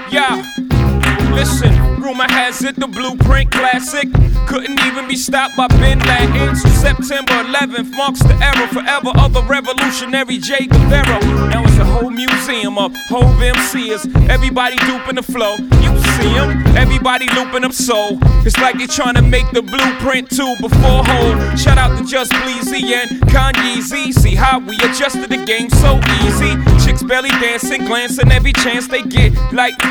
Yeah. Listen, rumor has it the Blueprint classic couldn't even be stopped by Bin Laden. So September 11th marks the era forever of the revolutionary Che Guevara. Now it's a whole museum of Hove MCs. Everybody duping the flow. You see them, everybody looping them so. It's like they trying to make the Blueprint 2 before Hove. Shout out to Just Bleezy and Kanye Z. See how we adjusted the game so easy. Chicks belly dancing, glancing every chance they get. Like